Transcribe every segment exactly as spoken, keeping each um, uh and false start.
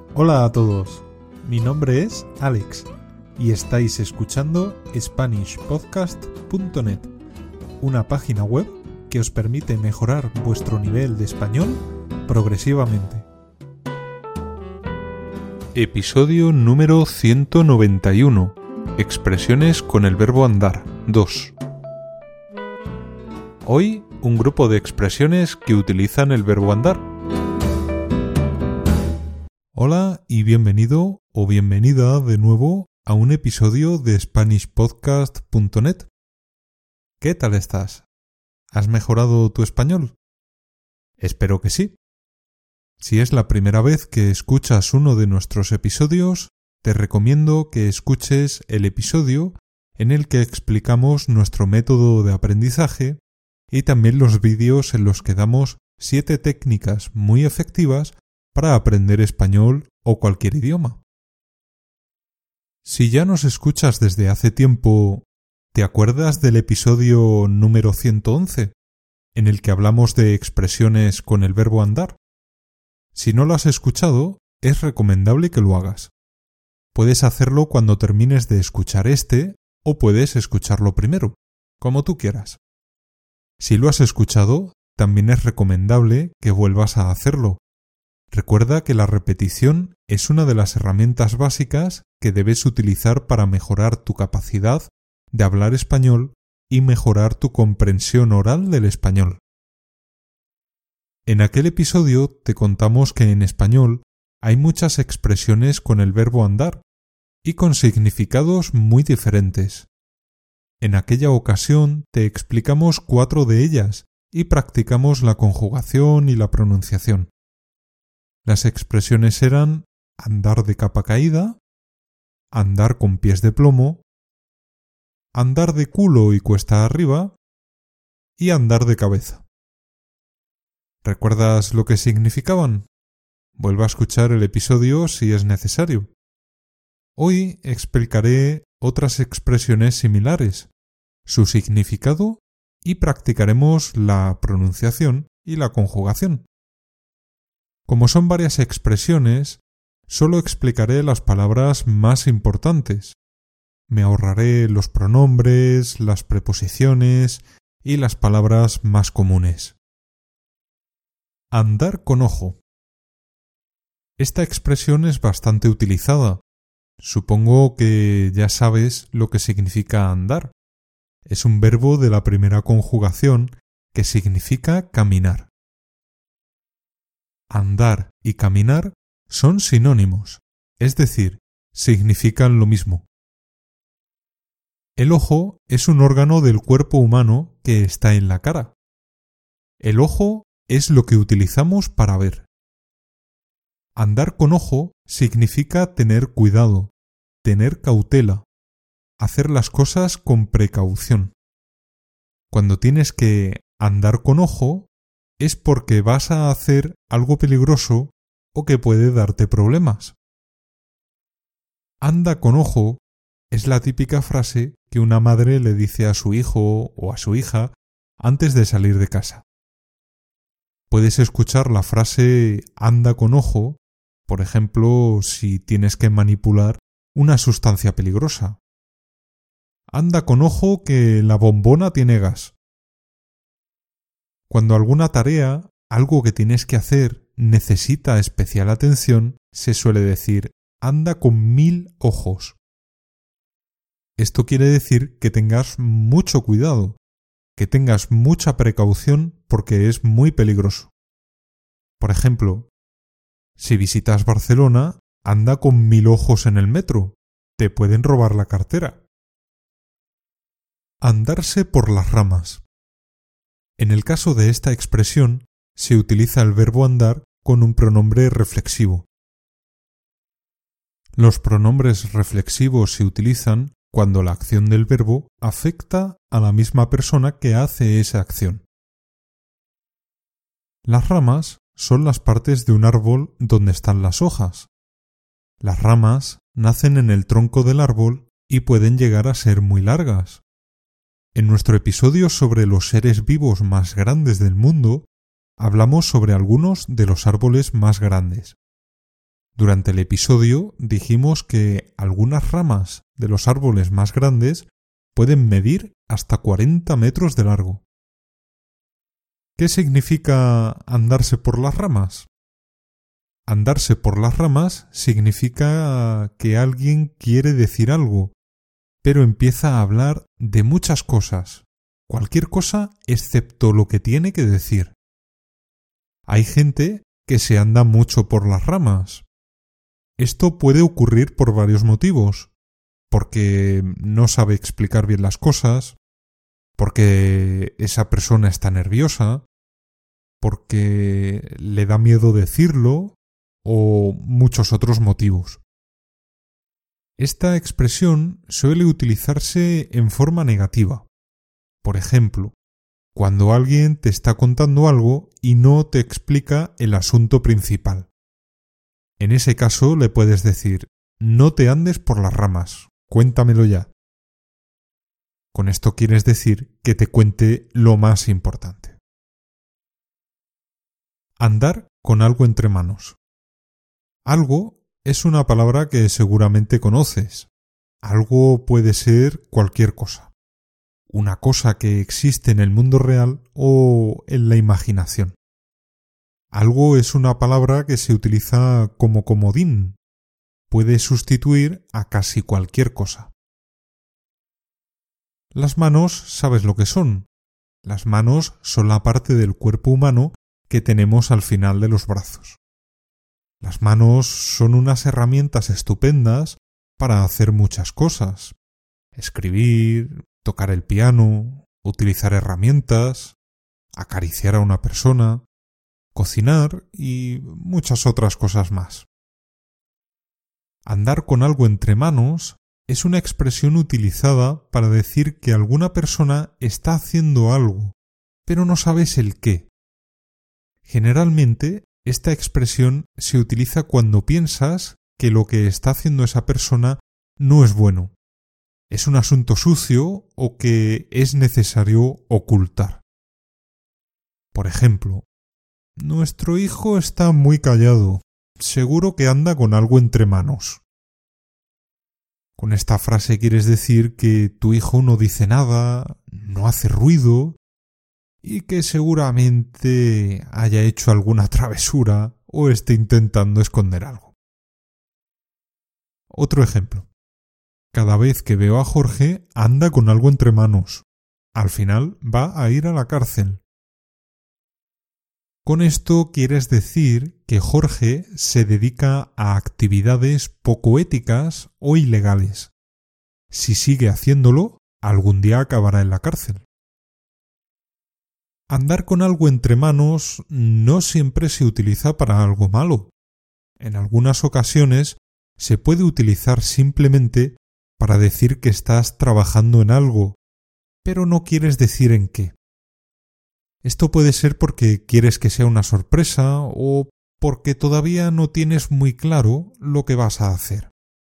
Hola a todos, mi nombre es Alex y estáis escuchando Spanish Podcast punto net, una página web que os permite mejorar vuestro nivel de español progresivamente. Episodio número ciento noventa y uno. Expresiones con el verbo andar dos. Hoy, un grupo de expresiones que utilizan el verbo andar. Hola y bienvenido o bienvenida de nuevo a un episodio de Spanish Podcast punto net. ¿Qué tal estás? ¿Has mejorado tu español? Espero que sí. Si es la primera vez que escuchas uno de nuestros episodios, te recomiendo que escuches el episodio en el que explicamos nuestro método de aprendizaje y también los vídeos en los que damos siete técnicas muy efectivas para aprender español o cualquier idioma. Si ya nos escuchas desde hace tiempo, ¿te acuerdas del episodio número ciento once, en el que hablamos de expresiones con el verbo andar? Si no lo has escuchado, es recomendable que lo hagas. Puedes hacerlo cuando termines de escuchar este o puedes escucharlo primero, como tú quieras. Si lo has escuchado, también es recomendable que vuelvas a hacerlo. Recuerda que la repetición es una de las herramientas básicas que debes utilizar para mejorar tu capacidad de hablar español y mejorar tu comprensión oral del español. En aquel episodio te contamos que en español hay muchas expresiones con el verbo andar y con significados muy diferentes. En aquella ocasión te explicamos cuatro de ellas y practicamos la conjugación y la pronunciación. Las expresiones eran andar de capa caída, andar con pies de plomo, andar de culo y cuesta arriba y andar de cabeza. ¿Recuerdas lo que significaban? Vuelve a escuchar el episodio si es necesario. Hoy explicaré otras expresiones similares, su significado y practicaremos la pronunciación y la conjugación. Como son varias expresiones, solo explicaré las palabras más importantes. Me ahorraré los pronombres, las preposiciones y las palabras más comunes. Andar con ojo. Esta expresión es bastante utilizada. Supongo que ya sabes lo que significa andar. Es un verbo de la primera conjugación que significa caminar. Andar y caminar son sinónimos, es decir, significan lo mismo. El ojo es un órgano del cuerpo humano que está en la cara. El ojo es lo que utilizamos para ver. Andar con ojo significa tener cuidado, tener cautela, hacer las cosas con precaución. Cuando tienes que andar con ojo, es porque vas a hacer algo peligroso o que puede darte problemas. Anda con ojo es la típica frase que una madre le dice a su hijo o a su hija antes de salir de casa. Puedes escuchar la frase anda con ojo, por ejemplo, si tienes que manipular una sustancia peligrosa. Anda con ojo que la bombona tiene gas. Cuando alguna tarea, algo que tienes que hacer, necesita especial atención, se suele decir anda con mil ojos. Esto quiere decir que tengas mucho cuidado, que tengas mucha precaución porque es muy peligroso. Por ejemplo, si visitas Barcelona, anda con mil ojos en el metro, te pueden robar la cartera. Andarse por las ramas. En el caso de esta expresión, se utiliza el verbo andar con un pronombre reflexivo. Los pronombres reflexivos se utilizan cuando la acción del verbo afecta a la misma persona que hace esa acción. Las ramas son las partes de un árbol donde están las hojas. Las ramas nacen en el tronco del árbol y pueden llegar a ser muy largas. En nuestro episodio sobre los seres vivos más grandes del mundo, hablamos sobre algunos de los árboles más grandes. Durante el episodio dijimos que algunas ramas de los árboles más grandes pueden medir hasta cuarenta metros de largo. ¿Qué significa andarse por las ramas? Andarse por las ramas significa que alguien quiere decir algo, pero empieza a hablar de muchas cosas, cualquier cosa excepto lo que tiene que decir. Hay gente que se anda mucho por las ramas. Esto puede ocurrir por varios motivos, porque no sabe explicar bien las cosas, porque esa persona está nerviosa, porque le da miedo decirlo o muchos otros motivos. Esta expresión suele utilizarse en forma negativa. Por ejemplo, cuando alguien te está contando algo y no te explica el asunto principal. En ese caso le puedes decir: no te andes por las ramas, cuéntamelo ya. Con esto quieres decir que te cuente lo más importante. Andar con algo entre manos. Algo es una palabra que seguramente conoces. Algo puede ser cualquier cosa. Una cosa que existe en el mundo real o en la imaginación. Algo es una palabra que se utiliza como comodín. Puede sustituir a casi cualquier cosa. Las manos, ¿sabes lo que son? Las manos son la parte del cuerpo humano que tenemos al final de los brazos. Las manos son unas herramientas estupendas para hacer muchas cosas. Escribir, tocar el piano, utilizar herramientas, acariciar a una persona, cocinar y muchas otras cosas más. Andar con algo entre manos es una expresión utilizada para decir que alguna persona está haciendo algo, pero no sabes el qué. Generalmente, esta expresión se utiliza cuando piensas que lo que está haciendo esa persona no es bueno, es un asunto sucio o que es necesario ocultar. Por ejemplo, nuestro hijo está muy callado, seguro que anda con algo entre manos. Con esta frase quieres decir que tu hijo no dice nada, no hace ruido y que seguramente haya hecho alguna travesura o esté intentando esconder algo. Otro ejemplo. Cada vez que veo a Jorge anda con algo entre manos. Al final va a ir a la cárcel. Con esto quieres decir que Jorge se dedica a actividades poco éticas o ilegales. Si sigue haciéndolo, algún día acabará en la cárcel. Andar con algo entre manos no siempre se utiliza para algo malo. En algunas ocasiones se puede utilizar simplemente para decir que estás trabajando en algo, pero no quieres decir en qué. Esto puede ser porque quieres que sea una sorpresa o porque todavía no tienes muy claro lo que vas a hacer.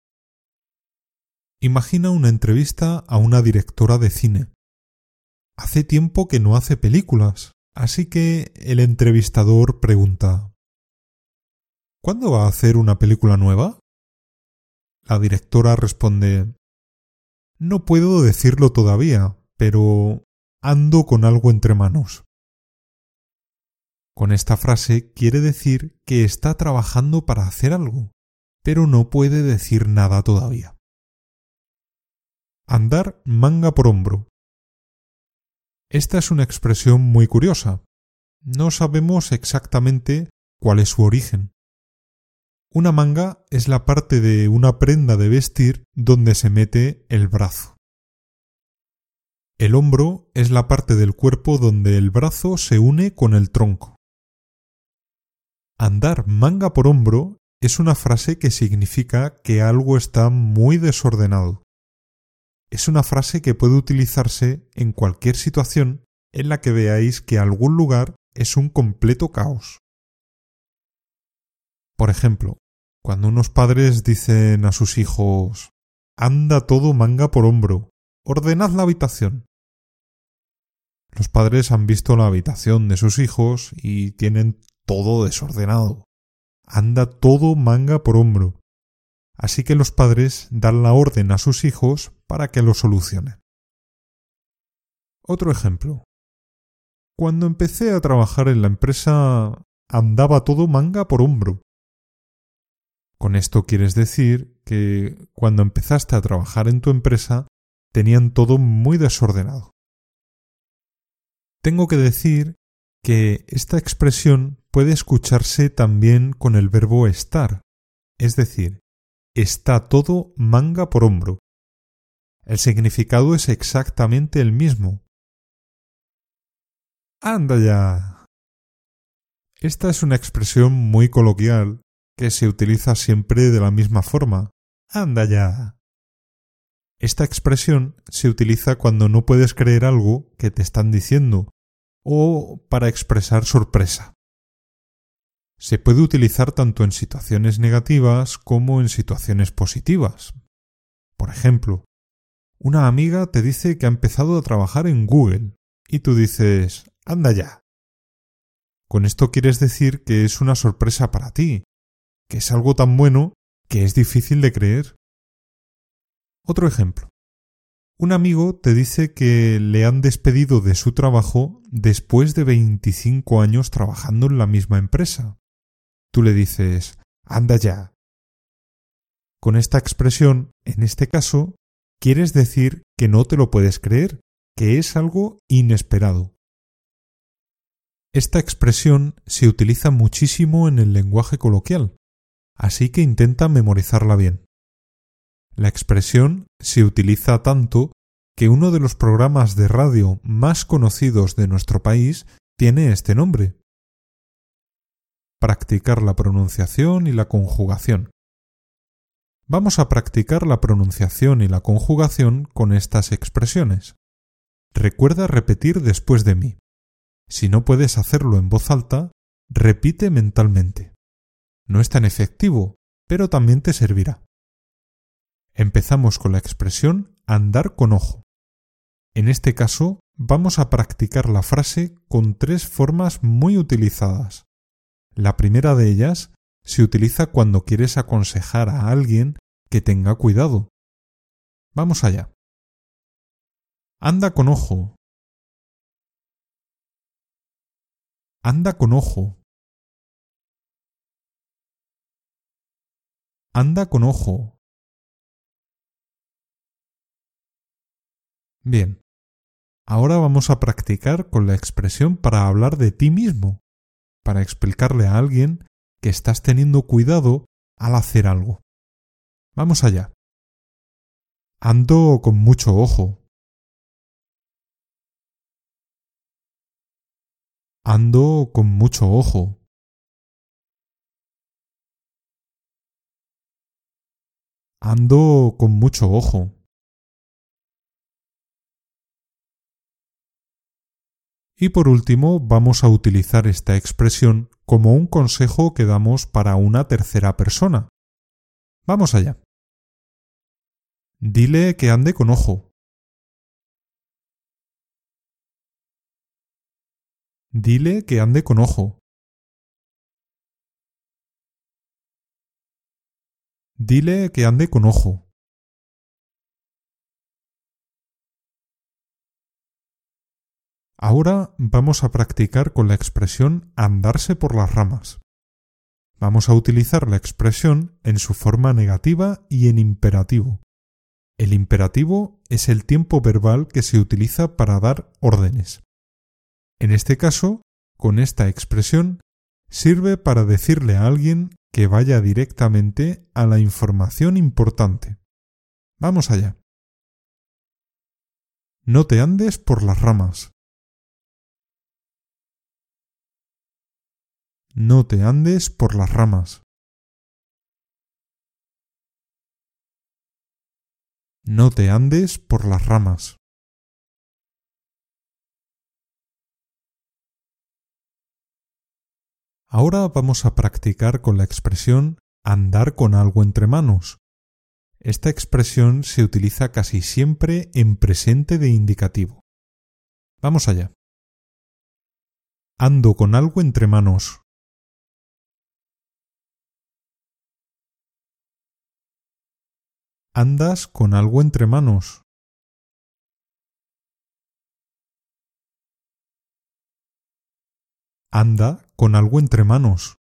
Imagina una entrevista a una directora de cine. Hace tiempo que no hace películas, así que el entrevistador pregunta: ¿cuándo va a hacer una película nueva? La directora responde: no puedo decirlo todavía, pero ando con algo entre manos. Con esta frase quiere decir que está trabajando para hacer algo, pero no puede decir nada todavía. Andar manga por hombro. Esta es una expresión muy curiosa. No sabemos exactamente cuál es su origen. Una manga es la parte de una prenda de vestir donde se mete el brazo. El hombro es la parte del cuerpo donde el brazo se une con el tronco. Andar manga por hombro es una frase que significa que algo está muy desordenado. Es una frase que puede utilizarse en cualquier situación en la que veáis que algún lugar es un completo caos. Por ejemplo, cuando unos padres dicen a sus hijos: anda todo manga por hombro, ordenad la habitación. Los padres han visto la habitación de sus hijos y tienen todo desordenado. anda todo manga por hombro. Así que los padres dan la orden a sus hijos para que lo solucionen. Otro ejemplo. Cuando empecé a trabajar en la empresa, andaba todo manga por hombro. Con esto quieres decir que cuando empezaste a trabajar en tu empresa, tenían todo muy desordenado. Tengo que decir que esta expresión puede escucharse también con el verbo estar, es decir, está todo manga por hombro. El significado es exactamente el mismo. ¡Anda ya! Esta es una expresión muy coloquial que se utiliza siempre de la misma forma. ¡Anda ya! Esta expresión se utiliza cuando no puedes creer algo que te están diciendo o para expresar sorpresa. Se puede utilizar tanto en situaciones negativas como en situaciones positivas. Por ejemplo, una amiga te dice que ha empezado a trabajar en Google y tú dices, ¡anda ya! Con esto quieres decir que es una sorpresa para ti, que es algo tan bueno que es difícil de creer. Otro ejemplo. Un amigo te dice que le han despedido de su trabajo después de veinticinco años trabajando en la misma empresa. Tú le dices, ¡anda ya! Con esta expresión, en este caso, quieres decir que no te lo puedes creer, que es algo inesperado. Esta expresión se utiliza muchísimo en el lenguaje coloquial, así que intenta memorizarla bien. La expresión se utiliza tanto que uno de los programas de radio más conocidos de nuestro país tiene este nombre. Practicar la pronunciación y la conjugación. Vamos a practicar la pronunciación y la conjugación con estas expresiones. Recuerda repetir después de mí. Si no puedes hacerlo en voz alta, repite mentalmente. No es tan efectivo, pero también te servirá. Empezamos con la expresión andar con ojo. En este caso, vamos a practicar la frase con tres formas muy utilizadas. La primera de ellas se utiliza cuando quieres aconsejar a alguien que tenga cuidado. Vamos allá. Anda con ojo. Anda con ojo. Anda con ojo. Bien. Ahora vamos a practicar con la expresión para hablar de ti mismo, para explicarle a alguien que estás teniendo cuidado al hacer algo. Vamos allá. Ando con mucho ojo. Ando con mucho ojo. Ando con mucho ojo. Y por último, vamos a utilizar esta expresión como un consejo que damos para una tercera persona. Vamos allá. Dile que ande con ojo. Dile que ande con ojo. Dile que ande con ojo. Ahora vamos a practicar con la expresión andarse por las ramas. Vamos a utilizar la expresión en su forma negativa y en imperativo. El imperativo es el tiempo verbal que se utiliza para dar órdenes. En este caso, con esta expresión, sirve para decirle a alguien que vaya directamente a la información importante. Vamos allá. No te andes por las ramas. No te andes por las ramas. No te andes por las ramas. Ahora vamos a practicar con la expresión andar con algo entre manos. Esta expresión se utiliza casi siempre en presente de indicativo. Vamos allá. Ando con algo entre manos. Andas con algo entre manos. Anda con algo entre manos.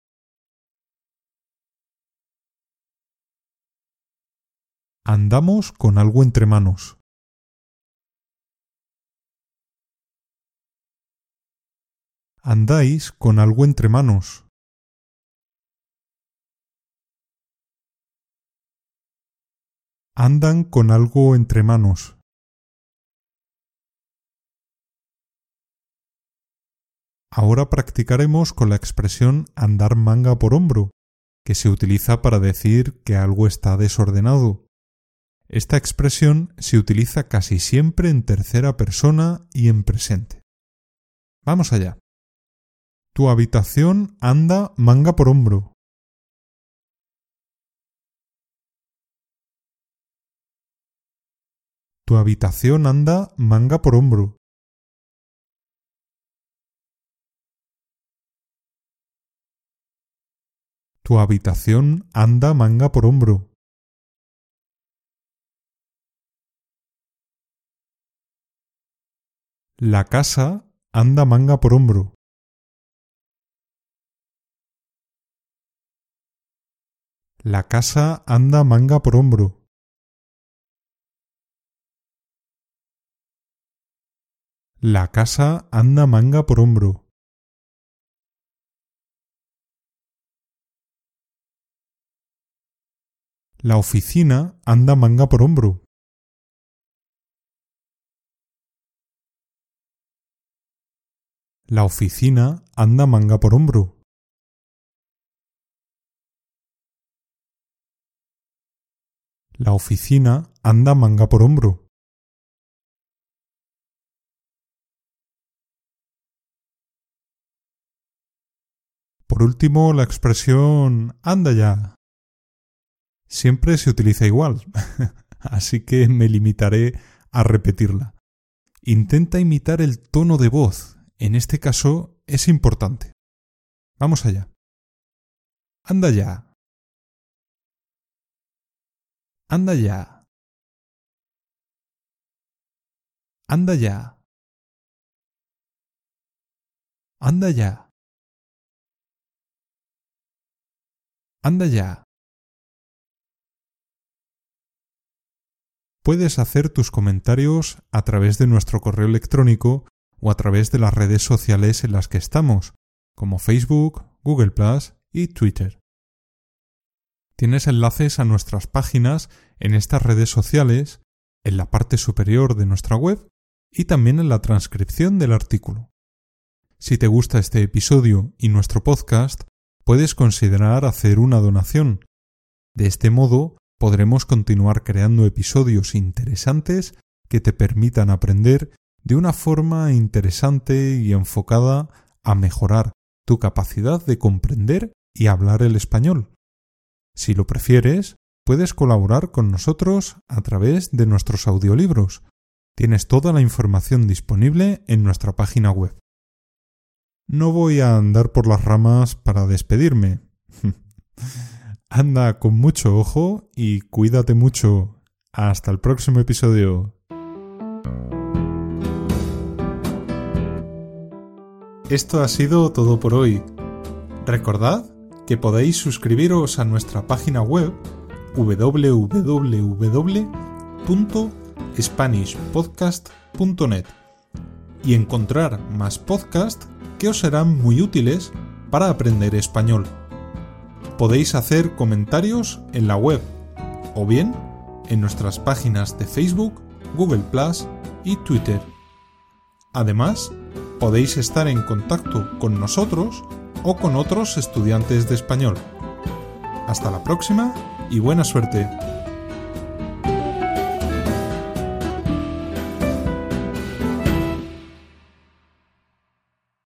Andamos con algo entre manos. Andáis con algo entre manos. Andan con algo entre manos. Ahora practicaremos con la expresión andar manga por hombro, que se utiliza para decir que algo está desordenado. Esta expresión se utiliza casi siempre en tercera persona y en presente. Vamos allá. Tu habitación anda manga por hombro. Tu habitación anda manga por hombro. Tu habitación anda manga por hombro. La casa anda manga por hombro. La casa anda manga por hombro. La casa anda manga por hombro. La oficina anda manga por hombro. La oficina anda manga por hombro. La oficina anda manga por hombro. Por último, la expresión anda ya. Siempre se utiliza igual, así que me limitaré a repetirla. Intenta imitar el tono de voz, en este caso es importante. Vamos allá. Anda ya. Anda ya. Anda ya. Anda ya. Anda ya. Puedes hacer tus comentarios a través de nuestro correo electrónico o a través de las redes sociales en las que estamos, como Facebook, Google plus, y Twitter. Tienes enlaces a nuestras páginas en estas redes sociales, en la parte superior de nuestra web y también en la transcripción del artículo. Si te gusta este episodio y nuestro podcast, puedes considerar hacer una donación. De este modo, podremos continuar creando episodios interesantes que te permitan aprender de una forma interesante y enfocada a mejorar tu capacidad de comprender y hablar el español. Si lo prefieres, puedes colaborar con nosotros a través de nuestros audiolibros. Tienes toda la información disponible en nuestra página web. No voy a andar por las ramas para despedirme. Anda con mucho ojo y cuídate mucho. Hasta el próximo episodio. Esto ha sido todo por hoy. Recordad que podéis suscribiros a nuestra página web doble u doble u doble u punto spanish podcast punto net y encontrar más podcasts que os serán muy útiles para aprender español. Podéis hacer comentarios en la web o bien en nuestras páginas de Facebook, Google plus, y Twitter. Además, podéis estar en contacto con nosotros o con otros estudiantes de español. Hasta la próxima y buena suerte.